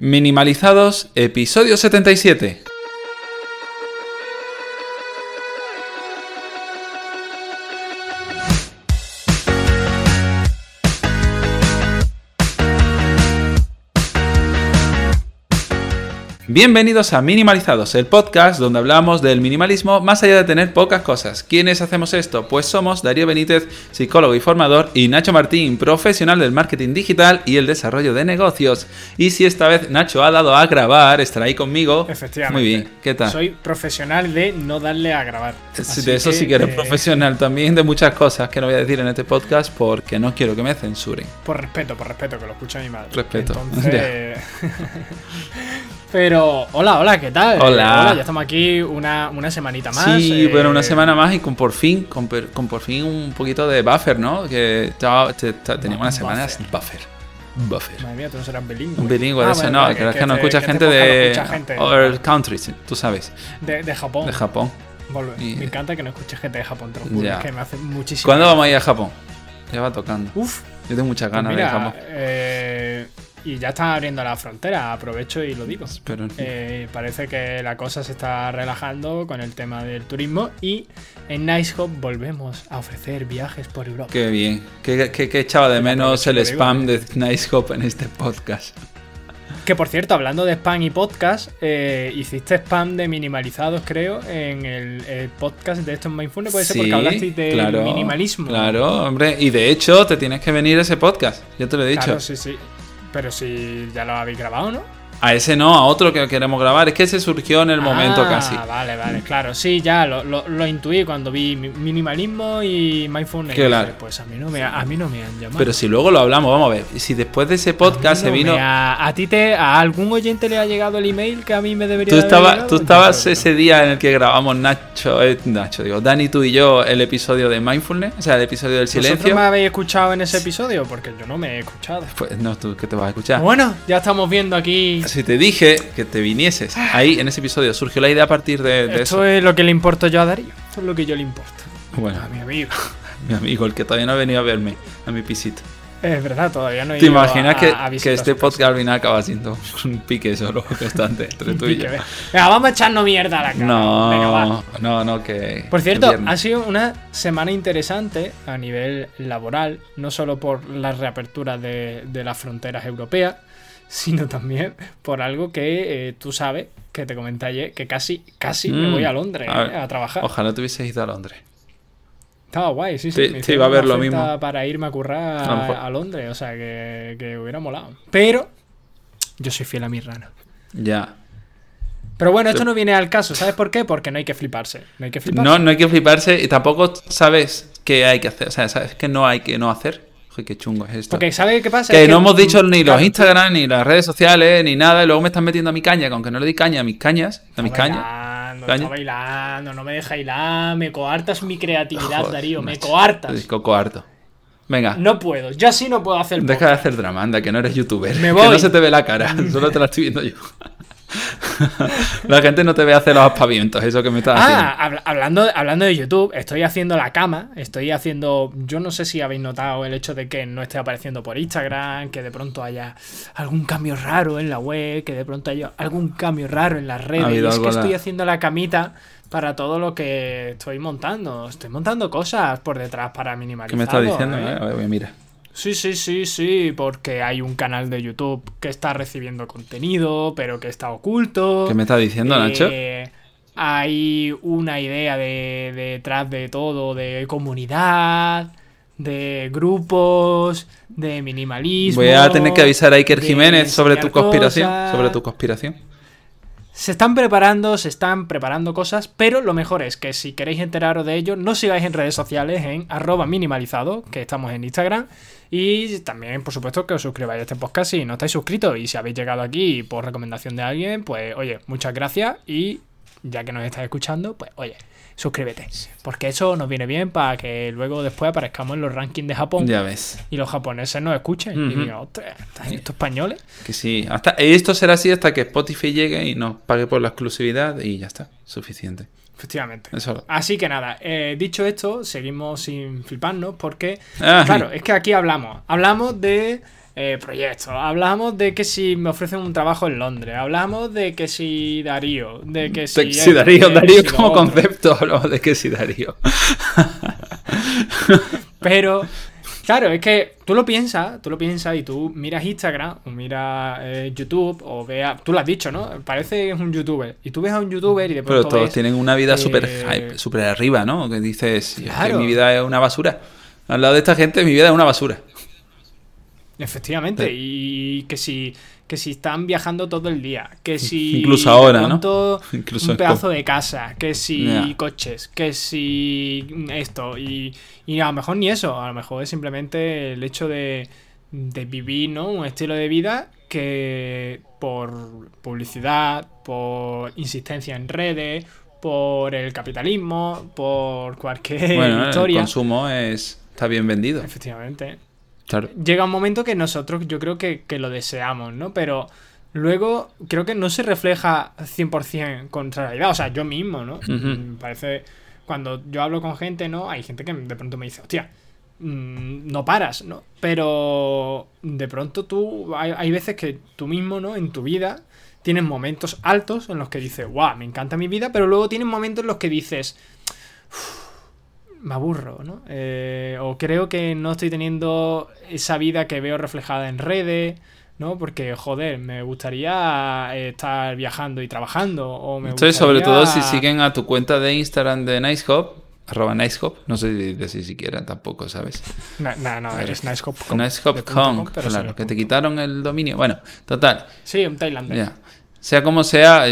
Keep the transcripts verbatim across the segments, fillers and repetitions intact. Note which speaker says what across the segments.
Speaker 1: Minimalizados, episodio setenta y siete. Bienvenidos a Minimalizados, el podcast donde hablamos del minimalismo más allá de tener pocas cosas. ¿Quiénes hacemos esto? Pues somos Darío Benítez, psicólogo y formador, y Nacho Martín, profesional del marketing digital y el desarrollo de negocios. Y si esta vez Nacho ha dado a grabar, estará ahí conmigo.
Speaker 2: Efectivamente.
Speaker 1: Muy bien, ¿qué tal?
Speaker 2: Soy profesional de no darle a grabar.
Speaker 1: Así de eso que, sí que eres eh... profesional también, de muchas cosas que no voy a decir en este podcast porque no quiero que me censuren.
Speaker 2: Por respeto, por respeto, que lo escucha mi madre.
Speaker 1: Respeto.
Speaker 2: Entonces... Pero, hola, hola, ¿qué tal?
Speaker 1: Hola.
Speaker 2: Eh, hola, ya estamos aquí una, una semanita más.
Speaker 1: Sí,
Speaker 2: eh...
Speaker 1: bueno, una semana más y con por fin, con, con por fin un poquito de buffer, ¿no? Que estaba, te, te, teníamos unas semanas buffer. Buffer.
Speaker 2: Madre mía, tú no serás bilingüe.
Speaker 1: Un bilingüe,
Speaker 2: ah,
Speaker 1: de eso
Speaker 2: bueno,
Speaker 1: no,
Speaker 2: que,
Speaker 1: que, que, que no
Speaker 2: te,
Speaker 1: escucha
Speaker 2: que
Speaker 1: gente de
Speaker 2: escucha gente.
Speaker 1: other countries, tú sabes.
Speaker 2: De, de Japón.
Speaker 1: De Japón.
Speaker 2: Volve. Y... Me encanta que no escuches gente de Japón, te lo juro,
Speaker 1: ya.
Speaker 2: Es que me hace muchísimo.
Speaker 1: ¿Cuándo vamos a ir a Japón? Ya va tocando.
Speaker 2: Uf.
Speaker 1: Yo tengo muchas ganas
Speaker 2: pues mira,
Speaker 1: de Japón.
Speaker 2: Eh... Y ya están abriendo la frontera, aprovecho y lo digo.
Speaker 1: Pero...
Speaker 2: Eh, parece que la cosa se está relajando con el tema del turismo y en Nicehop volvemos a ofrecer viajes por Europa.
Speaker 1: Qué bien, que, que, que echaba de menos el spam de Nicehop en este podcast.
Speaker 2: Que por cierto, hablando de spam y podcast, eh, hiciste spam de minimalizados, creo, en el, el podcast de estos Mindfulness, puede ser,
Speaker 1: sí,
Speaker 2: porque hablaste de
Speaker 1: claro,
Speaker 2: minimalismo.
Speaker 1: Claro, hombre, y de hecho te tienes que venir a ese podcast, ya te lo he dicho.
Speaker 2: Claro, sí, sí. Pero si ya lo habéis grabado, ¿no?
Speaker 1: A ese no, a otro que queremos grabar. Es que ese surgió en el
Speaker 2: ah,
Speaker 1: momento casi.
Speaker 2: Vale, vale, claro. Sí, ya lo, lo, lo intuí cuando vi minimalismo y mindfulness.
Speaker 1: Claro.
Speaker 2: Dije, pues a mí, no me, a mí no me han llamado.
Speaker 1: Pero si luego lo hablamos, vamos a ver. Si después de ese podcast
Speaker 2: no
Speaker 1: se vino...
Speaker 2: A, a ti te... ¿A algún oyente le ha llegado el email que a mí me debería
Speaker 1: tú estaba,
Speaker 2: haber llegado?
Speaker 1: Tú estabas ese día en el que grabamos Nacho... Eh, Nacho, digo, Dani, tú y yo el episodio de Mindfulness. O sea, el episodio del silencio.
Speaker 2: ¿Vosotros me habéis escuchado en ese episodio? Porque yo no me he escuchado.
Speaker 1: Pues no, tú que te vas a escuchar.
Speaker 2: Bueno, ya estamos viendo aquí...
Speaker 1: Si te dije... que te vinieses. Ahí, en ese episodio, surgió la idea a partir de, de
Speaker 2: Esto
Speaker 1: eso.
Speaker 2: es lo que le importo yo a Darío. Esto es lo que yo le importo.
Speaker 1: Bueno.
Speaker 2: A mi amigo.
Speaker 1: Mi amigo, el que todavía no ha venido a verme, a mi pisito.
Speaker 2: Es verdad, todavía no he
Speaker 1: ¿Te
Speaker 2: ido
Speaker 1: imaginas
Speaker 2: a,
Speaker 1: que,
Speaker 2: a
Speaker 1: que este podcast al final acaba siendo un pique solo constante entre tú y yo?
Speaker 2: Venga, vamos a echarnos mierda a la cara.
Speaker 1: No,
Speaker 2: Venga, va.
Speaker 1: no, no, que...
Speaker 2: Por cierto, ha sido una semana interesante a nivel laboral, no solo por la reapertura de, de las fronteras europeas, sino también por algo que eh, tú sabes, que te comenté ayer, que casi, casi mm. me voy a Londres a, ver, eh, a trabajar.
Speaker 1: Ojalá te hubieses ido a Londres.
Speaker 2: Estaba guay, sí, sí.
Speaker 1: Sí, me sí iba a ver lo mismo.
Speaker 2: Para irme a currar a, a Londres, o sea, que, que hubiera molado. Pero yo soy fiel a mi rana.
Speaker 1: Ya.
Speaker 2: Pero bueno, esto no viene al caso. ¿Sabes por qué? Porque no hay que fliparse. No hay que fliparse.
Speaker 1: No, no hay que fliparse y tampoco sabes qué hay que hacer. O sea, sabes que no hay que no hacer. Uy, qué chungo es esto.
Speaker 2: Porque ¿sabes qué pasa?
Speaker 1: Que
Speaker 2: es
Speaker 1: no
Speaker 2: que,
Speaker 1: hemos dicho ni
Speaker 2: claro,
Speaker 1: los Instagram, ni las redes sociales, ni nada, y luego me están metiendo a mi caña, que aunque no le di caña a mis cañas, a mis cañas.
Speaker 2: Bailando, está bailando, no me deja hilar, me coartas mi creatividad, Joder, Darío, me coartas.
Speaker 1: Disco coarto. Venga.
Speaker 2: No puedo, yo así no puedo hacer.
Speaker 1: Deja de hacer drama, anda, que no eres youtuber.
Speaker 2: Me voy.
Speaker 1: Que no se te ve la cara, solo te la estoy viendo yo. La gente no te ve hacer los aspavientos, eso que me estás haciendo.
Speaker 2: Ah, hab- hablando, hablando de YouTube, estoy haciendo la cama, estoy haciendo... Yo no sé si habéis notado el hecho de que no esté apareciendo por Instagram, que de pronto haya algún cambio raro en la web, que de pronto haya algún cambio raro en las redes. Y es que estoy haciendo la camita para todo lo que estoy montando. Estoy montando cosas por detrás para minimalizar.
Speaker 1: ¿Qué me estás diciendo?
Speaker 2: ¿eh?
Speaker 1: A ver, mira.
Speaker 2: Sí, sí, sí, sí, porque hay un canal de YouTube que está recibiendo contenido, pero que está oculto.
Speaker 1: ¿Qué me estás diciendo, eh, Nacho?
Speaker 2: Hay una idea de, de detrás de todo, de comunidad, de grupos, de minimalismo.
Speaker 1: Voy a tener que avisar a Iker Jiménez sobre tu conspiración, cosas. sobre tu conspiración.
Speaker 2: Se están preparando, se están preparando cosas, pero lo mejor es que si queréis enteraros de ello, no sigáis en redes sociales en arroba minimalizado, que estamos en Instagram, y también, por supuesto, que os suscribáis a este podcast si no estáis suscritos, y si habéis llegado aquí por recomendación de alguien, pues oye, muchas gracias, y ya que nos estáis escuchando, pues oye, suscríbete, porque eso nos viene bien para que luego después aparezcamos en los rankings de Japón.
Speaker 1: Ya ves.
Speaker 2: Y los japoneses nos escuchen uh-huh. y digan, ostras, ¿están estos españoles?
Speaker 1: Que sí, hasta esto será así hasta que Spotify llegue y nos pague por la exclusividad y ya está, suficiente.
Speaker 2: Efectivamente.
Speaker 1: Eso.
Speaker 2: Así que nada, eh, dicho esto, seguimos sin fliparnos porque, Ay. claro, es que aquí hablamos, hablamos de eh, proyectos, hablamos de que si me ofrecen un trabajo en Londres, hablamos de que si Darío, de que si...
Speaker 1: De que si Darío, Darío como concepto, hablamos de que si Darío.
Speaker 2: Pero... Claro, es que tú lo piensas, tú lo piensas y tú miras Instagram o miras eh, YouTube o veas... Tú lo has dicho, ¿no? Parece un youtuber. Y tú ves a un youtuber y de pronto
Speaker 1: Pero todos
Speaker 2: ves,
Speaker 1: tienen una vida
Speaker 2: eh,
Speaker 1: súper hype, súper arriba, ¿no? Que dices,
Speaker 2: Claro.
Speaker 1: es que mi vida es una basura. Al lado de esta gente, mi vida es una basura.
Speaker 2: Efectivamente.
Speaker 1: Sí.
Speaker 2: Y que si... que si están viajando todo el día, que si
Speaker 1: incluso ahora,
Speaker 2: de pronto,
Speaker 1: ¿no? Incluso
Speaker 2: un pedazo de casa, que si
Speaker 1: yeah.
Speaker 2: coches, que si esto, y, y a lo mejor ni eso, a lo mejor es simplemente el hecho de, de vivir, ¿no? Un estilo de vida que por publicidad, por insistencia en redes, por el capitalismo, por cualquier
Speaker 1: bueno,
Speaker 2: historia.
Speaker 1: El consumo es está bien vendido.
Speaker 2: Efectivamente.
Speaker 1: Claro.
Speaker 2: Llega un momento que nosotros yo creo que, que lo deseamos, ¿no? Pero luego creo que no se refleja cien por ciento contra la realidad. O sea, yo mismo, ¿no?
Speaker 1: Uh-huh.
Speaker 2: Me parece... Cuando yo hablo con gente, ¿no? Hay gente que de pronto me dice, hostia, mmm, no paras, ¿no? Pero de pronto tú... Hay, hay veces que tú mismo, ¿no? En tu vida tienes momentos altos en los que dices, guau, me encanta mi vida, pero luego tienes momentos en los que dices... me aburro, ¿no? Eh, o creo que no estoy teniendo esa vida que veo reflejada en redes, ¿no? Porque, joder, me gustaría estar viajando y trabajando. O me
Speaker 1: Esto es
Speaker 2: gustaría...
Speaker 1: sobre todo si siguen a tu cuenta de Instagram de Nicehop, arroba Nicehop, no sé si decir siquiera tampoco, ¿sabes?
Speaker 2: No, no, no es Nicehop punto com.
Speaker 1: Nicehop punto com, claro, sí, que te quitaron el dominio. Bueno, total.
Speaker 2: Sí, un tailandés.
Speaker 1: Ya. Sea como sea,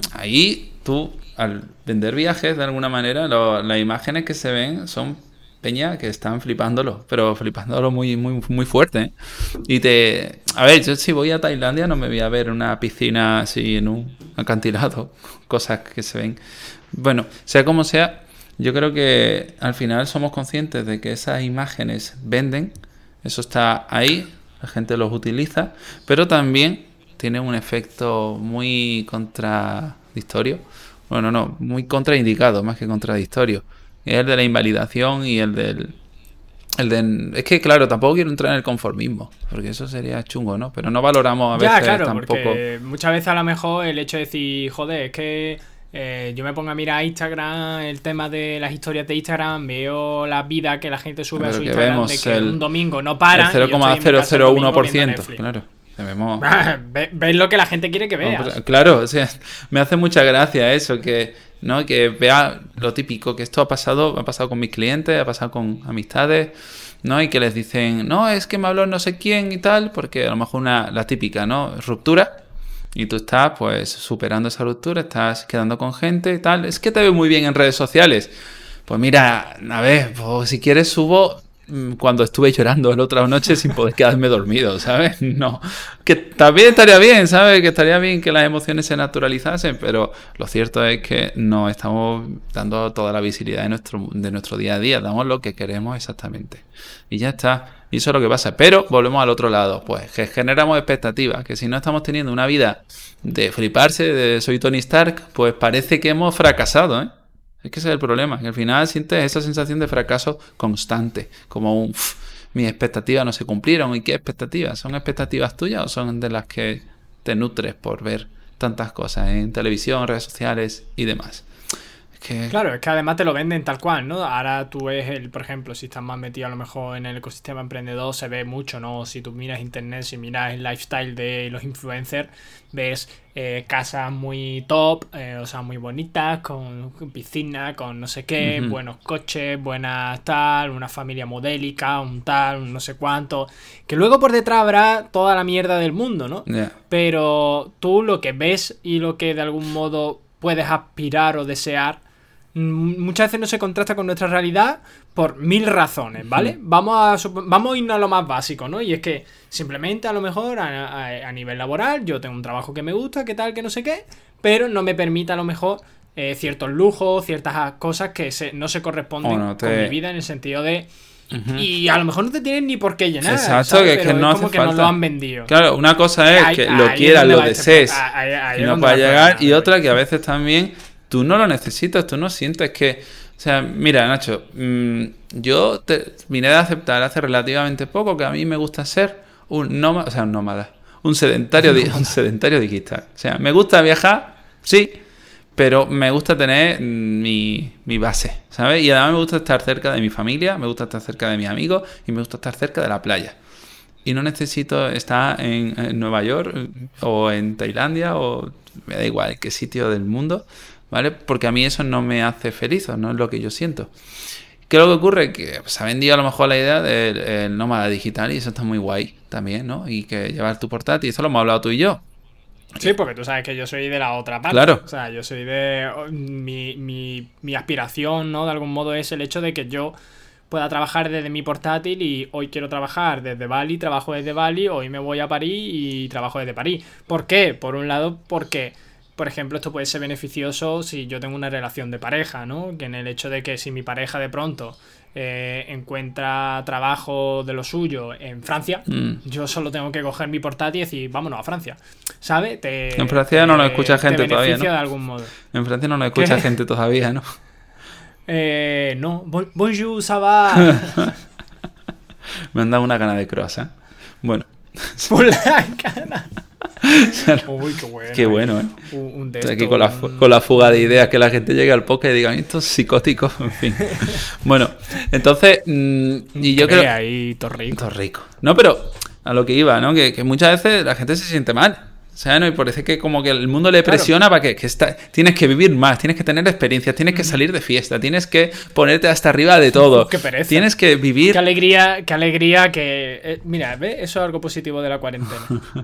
Speaker 1: ahí tú... al vender viajes, de alguna manera, lo, las imágenes que se ven son peña que están flipándolo, pero flipándolo muy, muy, muy fuerte, ¿eh? Y te... A ver, yo si voy a Tailandia no me voy a ver una piscina así en un acantilado, cosas que se ven. Bueno, sea como sea, yo creo que al final somos conscientes de que esas imágenes venden, eso está ahí, la gente los utiliza, pero también tiene un efecto muy contradictorio. Bueno, no, muy contraindicado, más que contradictorio. Es el de la invalidación y el del... El de, es que, claro, tampoco quiero entrar en el conformismo, porque eso sería chungo, ¿no? Pero no valoramos a veces
Speaker 2: ya, claro,
Speaker 1: tampoco...
Speaker 2: porque muchas veces a lo mejor el hecho de decir, joder, es que eh, yo me pongo a mirar Instagram, el tema de las historias de Instagram, veo la vida que la gente sube
Speaker 1: Pero
Speaker 2: a su
Speaker 1: que
Speaker 2: Instagram
Speaker 1: vemos
Speaker 2: de que
Speaker 1: el,
Speaker 2: un domingo no paran.
Speaker 1: El cero coma cero cero uno por ciento, claro. Vemos...
Speaker 2: Ves lo que la gente quiere que veas.
Speaker 1: No, claro, o sea, me hace mucha gracia eso, que no que vea lo típico, que esto ha pasado, ha pasado con mis clientes, ha pasado con amistades, ¿no? Y que les dicen, no, es que me habló no sé quién y tal, porque a lo mejor una, la típica, ¿no? Ruptura, y tú estás pues superando esa ruptura, estás quedando con gente y tal, es que te veo muy bien en redes sociales. Pues mira, a ver, pues si quieres subo... cuando estuve llorando la otra noche sin poder quedarme dormido, ¿sabes? No, que también estaría bien, ¿sabes? Que estaría bien que las emociones se naturalizasen, pero lo cierto es que no estamos dando toda la visibilidad de nuestro, de nuestro día a día, damos lo que queremos exactamente. Y ya está, y eso es lo que pasa. Pero volvemos al otro lado, pues que generamos expectativas, que si no estamos teniendo una vida de fliparse, de soy Tony Stark, pues parece que hemos fracasado, ¿eh? Es que ese es el problema, que al final sientes esa sensación de fracaso constante, como un, uff, mis expectativas no se cumplieron. ¿Y qué expectativas? ¿Son expectativas tuyas o son de las que te nutres por ver tantas cosas en televisión, redes sociales y demás? Es que...
Speaker 2: Claro, es que además te lo venden tal cual, ¿no? Ahora tú ves, el, por ejemplo, si estás más metido a lo mejor en el ecosistema emprendedor, se ve mucho, ¿no? Si tú miras internet, si miras el lifestyle de los influencers, ves eh, casas muy top, eh, o sea, muy bonitas, con piscina, con no sé qué, uh-huh. buenos coches, buenas tal, una familia modélica, un tal, un no sé cuánto, que luego por detrás habrá toda la mierda del mundo, ¿no?
Speaker 1: Yeah.
Speaker 2: Pero tú lo que ves y lo que de algún modo puedes aspirar o desear, muchas veces no se contrasta con nuestra realidad por mil razones, ¿vale? Uh-huh. Vamos a vamos a irnos a lo más básico, ¿no? Y es que simplemente a lo mejor a, a, a nivel laboral yo tengo un trabajo que me gusta, que tal, que no sé qué, pero no me permite a lo mejor eh, ciertos lujos, ciertas cosas que se, no se corresponden oh, no te... con mi vida en el sentido de... Uh-huh. Y a lo mejor no te tienen ni por qué llenar.
Speaker 1: Exacto,
Speaker 2: ¿sabes?
Speaker 1: que,
Speaker 2: Pero
Speaker 1: que no
Speaker 2: es como
Speaker 1: hace
Speaker 2: que
Speaker 1: falta.
Speaker 2: Nos lo han vendido.
Speaker 1: Claro, una cosa es
Speaker 2: ahí,
Speaker 1: que lo quieras, lo desees y no para llegar, y otra que a veces también tú no lo necesitas, tú no sientes que... O sea, mira, Nacho, mmm, yo te, vine de aceptar hace relativamente poco que a mí me gusta ser un nómada, o sea, un nómada, un sedentario, di- un sedentario digital. O sea, me gusta viajar, sí, pero me gusta tener mi, mi base, ¿sabes? Y además me gusta estar cerca de mi familia, me gusta estar cerca de mis amigos y me gusta estar cerca de la playa. Y no necesito estar en, en Nueva York o en Tailandia o me da igual qué sitio del mundo, ¿vale? Porque a mí eso no me hace feliz o no es lo que yo siento. ¿Qué es lo que ocurre? Que se ha vendido a lo mejor la idea del el nómada digital y eso está muy guay también, ¿no? Y que llevar tu portátil, eso lo hemos hablado tú y yo.
Speaker 2: Sí, porque tú sabes que yo soy de la otra parte.
Speaker 1: Claro.
Speaker 2: O sea, yo soy de... Mi, mi, mi aspiración, ¿no? De algún modo es el hecho de que yo pueda trabajar desde mi portátil y hoy quiero trabajar desde Bali, trabajo desde Bali, hoy me voy a París y trabajo desde París. ¿Por qué? Por un lado, porque, por ejemplo, esto puede ser beneficioso si yo tengo una relación de pareja, ¿no? Que en el hecho de que si mi pareja de pronto eh, encuentra trabajo de lo suyo en Francia,
Speaker 1: Mm.
Speaker 2: yo solo tengo que coger mi portátil y decir, vámonos a Francia. ¿Sabes? Te,
Speaker 1: En Francia no nos escucha gente
Speaker 2: te
Speaker 1: todavía,
Speaker 2: beneficia
Speaker 1: ¿no?
Speaker 2: de algún modo.
Speaker 1: En Francia no nos escucha
Speaker 2: ¿Qué?
Speaker 1: gente todavía, ¿no?
Speaker 2: Eh, no. Bon- Bonjour, ça va.
Speaker 1: Me han dado una gana de croissant. Bueno.
Speaker 2: Por la cara. Uy, qué bueno.
Speaker 1: Qué bueno, ¿eh?
Speaker 2: Un, un de
Speaker 1: Estoy aquí
Speaker 2: estos,
Speaker 1: con la, fu-
Speaker 2: un-
Speaker 1: con la fuga de ideas, que la gente llegue al podcast y diga, estos psicóticos, en fin. Bueno, entonces, mm, y yo creo...
Speaker 2: ahí, torrico.
Speaker 1: Todo rico. No, pero a lo que iba, ¿no? Que, que muchas veces la gente se siente mal. O sea, ¿no? Y parece que como que el mundo le presiona
Speaker 2: Claro.
Speaker 1: para que, que está, tienes que vivir más, tienes que tener experiencias, tienes que salir de fiesta, tienes que ponerte hasta arriba de todo.
Speaker 2: Qué pereza.
Speaker 1: Tienes que vivir...
Speaker 2: Qué alegría, qué alegría que... eh, mira, ¿ves? Eso es algo positivo de la cuarentena.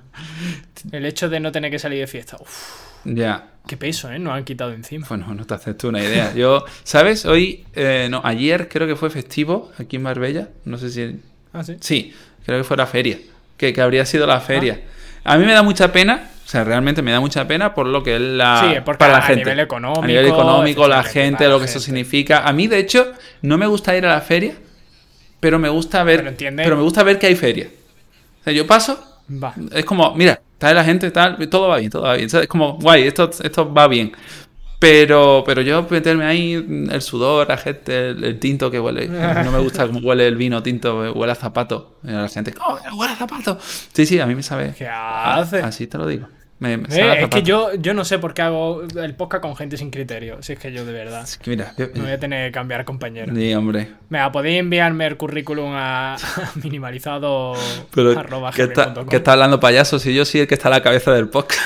Speaker 2: El hecho de no tener que salir de fiesta. Uf,
Speaker 1: Ya.
Speaker 2: qué peso, ¿eh? Nos han quitado encima.
Speaker 1: Bueno, no te haces tú una idea. Yo, ¿sabes? Hoy, eh, no, ayer creo que fue festivo aquí en Marbella. No sé si...
Speaker 2: Ah, sí.
Speaker 1: Sí, creo que fue la feria. Que, que habría sido la feria. A mí me da mucha pena, o sea, realmente me da mucha pena por lo que es la...
Speaker 2: Sí, porque
Speaker 1: para la
Speaker 2: a
Speaker 1: gente.
Speaker 2: nivel económico,
Speaker 1: A nivel económico, la
Speaker 2: efectivamente,
Speaker 1: gente,
Speaker 2: para
Speaker 1: lo
Speaker 2: la
Speaker 1: que eso
Speaker 2: gente.
Speaker 1: significa. A mí, de hecho, no me gusta ir a la feria, pero me gusta ver...
Speaker 2: Pero entiende-
Speaker 1: Pero me gusta ver que hay feria. O sea, yo paso,
Speaker 2: Va.
Speaker 1: es como, mira, está la gente, tal, todo va bien, todo va bien. O sea, es como, guay, esto, esto va bien. Pero, pero yo meterme ahí, el sudor, la gente, el, el tinto que huele. No me gusta cómo huele el vino tinto, huele a zapato. Y la gente, ¡oh, huele a zapato! Sí, sí, a mí me sabe.
Speaker 2: ¿Qué
Speaker 1: a-
Speaker 2: hace?
Speaker 1: Así te lo digo. Me, me
Speaker 2: Eh,
Speaker 1: sabe a
Speaker 2: es que
Speaker 1: zapato.
Speaker 2: yo, yo no sé por qué hago el podcast con gente sin criterio. Si es que yo de verdad
Speaker 1: Es que mira, yo-
Speaker 2: me voy a tener que cambiar compañero.
Speaker 1: sí, hombre.
Speaker 2: Venga, podéis enviarme el currículum a minimalizado
Speaker 1: Pero,
Speaker 2: arroba
Speaker 1: ¿qué
Speaker 2: gmail
Speaker 1: está,
Speaker 2: punto com.
Speaker 1: qué está hablando payaso? Si yo soy el que está a la cabeza del podcast.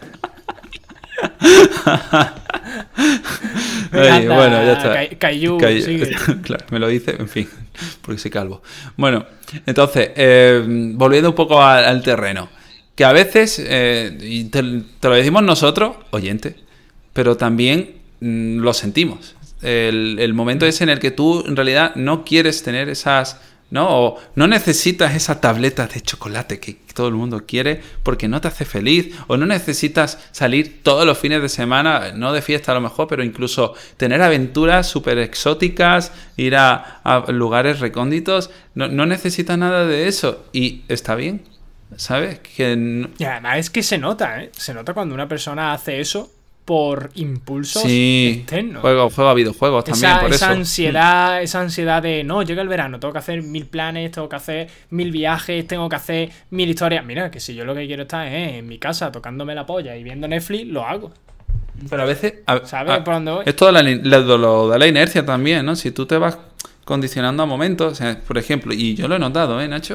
Speaker 1: Ay,
Speaker 2: Anda,
Speaker 1: bueno, ya está.
Speaker 2: Cay- Caillou,
Speaker 1: Cay-
Speaker 2: sigue.
Speaker 1: Claro, me lo dice, en fin, porque soy calvo. Bueno, entonces, eh, volviendo un poco al, al terreno, que a veces, eh, y te, te lo decimos nosotros, oyente, pero también mm, lo sentimos. El, el momento es en el que tú en realidad no quieres tener esas, ¿no? O no necesitas esa tableta de chocolate que todo el mundo quiere porque no te hace feliz, o no necesitas salir todos los fines de semana, no de fiesta a lo mejor, pero incluso tener aventuras súper exóticas, ir a, a lugares recónditos, no, no necesitas nada de eso y está bien, ¿sabes? Que no-
Speaker 2: Y además es que se nota, ¿eh? Se nota cuando una persona hace eso por impulsos
Speaker 1: sí,
Speaker 2: externos.
Speaker 1: juego, juego a videojuegos también,
Speaker 2: Esa,
Speaker 1: por
Speaker 2: esa
Speaker 1: eso.
Speaker 2: ansiedad, esa ansiedad de no, llega el verano, tengo que hacer mil planes, tengo que hacer mil viajes, tengo que hacer mil historias. Mira, que si yo lo que quiero estar es en mi casa tocándome la polla y viendo Netflix, lo hago.
Speaker 1: Pero a veces... a-
Speaker 2: ¿Sabes
Speaker 1: a-
Speaker 2: por dónde voy?
Speaker 1: Esto de la, li- lo, lo de la inercia también, ¿no? Si tú te vas condicionando a momentos, o sea, por ejemplo, y yo lo he notado, ¿eh, Nacho?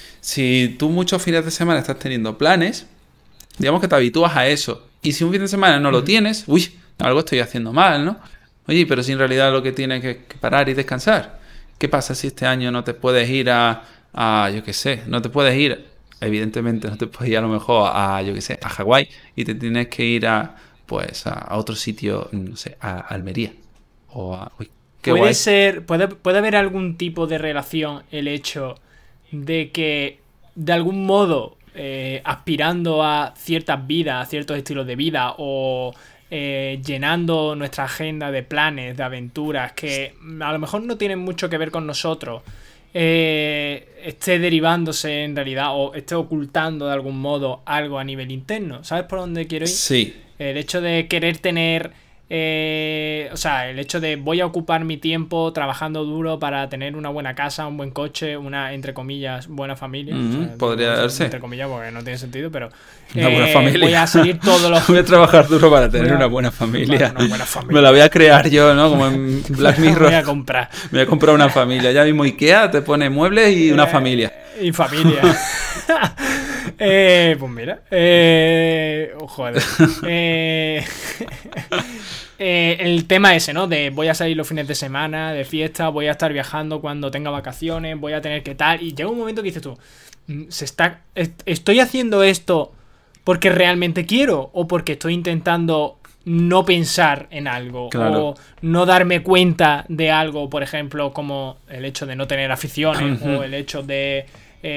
Speaker 1: Si tú muchos fines de semana estás teniendo planes, digamos que te habitúas a eso. Y si un fin de semana no lo tienes, uy, algo estoy haciendo mal, ¿no? Oye, pero si en realidad lo que tienes que, que parar y descansar. ¿Qué pasa si este año no te puedes ir a, a yo qué sé, no te puedes ir, evidentemente no te puedes ir a lo mejor a, yo qué sé, a Hawái y te tienes que ir a, pues, a, a otro sitio, no sé, a Almería. O a, uy, qué
Speaker 2: Puede
Speaker 1: guay.
Speaker 2: ser, puede, puede haber algún tipo de relación el hecho de que de algún modo eh, aspirando a ciertas vidas, a ciertos estilos de vida o eh, llenando nuestra agenda de planes, de aventuras que a lo mejor no tienen mucho que ver con nosotros, eh, esté derivándose en realidad o esté ocultando de algún modo algo a nivel interno. ¿Sabes por dónde quiero ir?
Speaker 1: Sí,
Speaker 2: El hecho de querer tener Eh, o sea, el hecho de voy a ocupar mi tiempo trabajando duro para tener una buena casa, un buen coche, una, entre comillas, buena familia.
Speaker 1: Mm-hmm.
Speaker 2: O sea,
Speaker 1: podría
Speaker 2: digo,
Speaker 1: darse.
Speaker 2: Entre comillas, porque no tiene sentido, pero...
Speaker 1: Una
Speaker 2: eh,
Speaker 1: buena familia.
Speaker 2: Voy a salir todos los...
Speaker 1: voy a trabajar duro para tener
Speaker 2: a...
Speaker 1: una buena familia.
Speaker 2: Bueno, una buena familia.
Speaker 1: Me la voy a crear yo, ¿no? Como en Black Mirror.
Speaker 2: voy a comprar.
Speaker 1: Me voy a comprar una familia. Ya mismo Ikea te pone muebles y una
Speaker 2: eh,
Speaker 1: familia.
Speaker 2: Y familia. eh, pues mira. Eh, oh, joder. Eh... Eh, el tema ese, ¿no? De voy a salir los fines de semana, de fiesta, voy a estar viajando cuando tenga vacaciones, voy a tener que tal. Y llega un momento que dices tú, se está, ¿estoy haciendo esto porque realmente quiero o porque estoy intentando no pensar en algo?
Speaker 1: Claro.
Speaker 2: O no darme cuenta de algo, por ejemplo, como el hecho de no tener aficiones o el hecho de...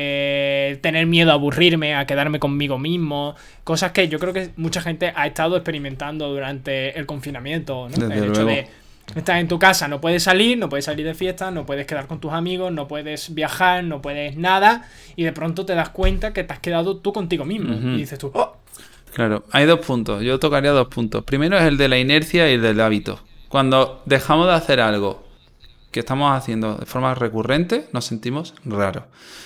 Speaker 2: Eh, tener miedo a aburrirme, a quedarme conmigo mismo, cosas que yo creo que mucha gente ha estado experimentando durante el confinamiento, ¿no?
Speaker 1: Desde
Speaker 2: el hecho
Speaker 1: luego.
Speaker 2: de estar en tu casa, no puedes salir, no puedes salir de fiesta, no puedes quedar con tus amigos, no puedes viajar, no puedes nada, y de pronto te das cuenta que te has quedado tú contigo mismo.
Speaker 1: Uh-huh.
Speaker 2: Y dices tú, ¡oh!
Speaker 1: Claro, hay dos puntos. Yo tocaría dos puntos. Primero es el de la inercia y el del hábito. Cuando dejamos de hacer algo que estamos haciendo de forma recurrente, nos sentimos raros.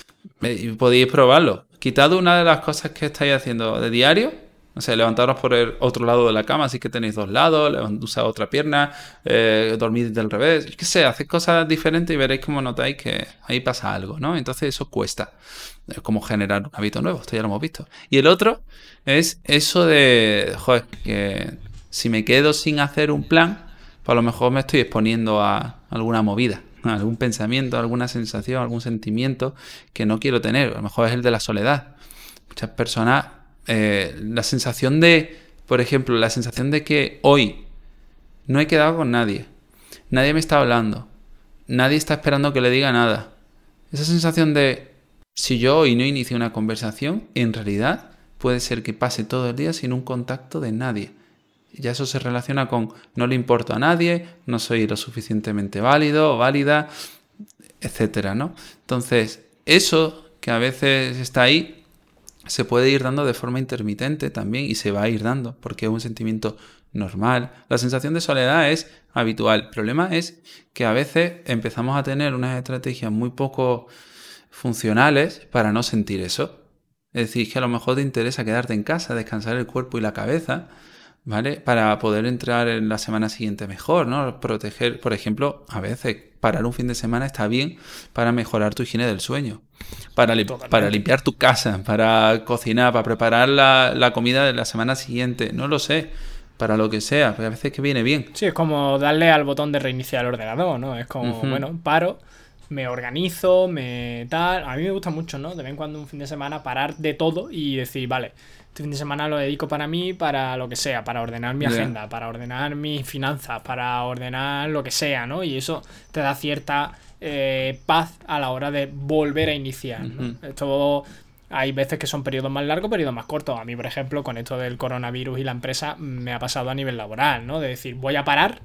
Speaker 1: Y podéis probarlo. Quitad una de las cosas que estáis haciendo de diario. O sea, levantaros por el otro lado de la cama, así que tenéis dos lados, usad otra pierna, eh, dormid del revés. Yo qué sé, haced cosas diferentes y veréis cómo notáis que ahí pasa algo, ¿no? Entonces eso cuesta. Es como generar un hábito nuevo, esto ya lo hemos visto. Y el otro es eso de, joder, que si me quedo sin hacer un plan, pues a lo mejor me estoy exponiendo a alguna movida. Algún pensamiento, alguna sensación, algún sentimiento que no quiero tener. A lo mejor es el de la soledad. Muchas personas, eh, la sensación de, por ejemplo, la sensación de que hoy no he quedado con nadie, nadie me está hablando, nadie está esperando que le diga nada. Esa sensación de, si yo hoy no inicio una conversación, en realidad puede ser que pase todo el día sin un contacto de nadie. Ya eso se relaciona con no le importo a nadie, no soy lo suficientemente válido o válida, etcétera, ¿no? Entonces, eso que a veces está ahí, se puede ir dando de forma intermitente también y se va a ir dando porque es un sentimiento normal. La sensación de soledad es habitual. El problema es que a veces empezamos a tener unas estrategias muy poco funcionales para no sentir eso. Es decir, que a lo mejor te interesa quedarte en casa, descansar el cuerpo y la cabeza, ¿vale? Para poder entrar en la semana siguiente mejor, ¿no? Proteger, por ejemplo, a veces parar un fin de semana está bien para mejorar tu higiene del sueño, para, li- para limpiar tu casa, para cocinar, para preparar la, la comida de la semana siguiente, no lo sé, para lo que sea, pero a veces que viene bien.
Speaker 2: Sí, es como darle al botón de reiniciar el ordenador, ¿no? Es como,
Speaker 1: Uh-huh.
Speaker 2: bueno, paro, me organizo, me tal... A mí me gusta mucho, ¿no? De vez en cuando un fin de semana parar de todo y decir, vale, este fin de semana lo dedico para mí, para lo que sea, para ordenar mi
Speaker 1: Yeah.
Speaker 2: agenda, para ordenar mis finanzas, para ordenar lo que sea, ¿no? Y eso te da cierta eh, paz a la hora de volver a iniciar, ¿no?
Speaker 1: Uh-huh.
Speaker 2: Esto... Hay veces que son periodos más largos, periodos más cortos. A mí, por ejemplo, con esto del coronavirus y la empresa, me ha pasado a nivel laboral, ¿no? De decir, voy a parar,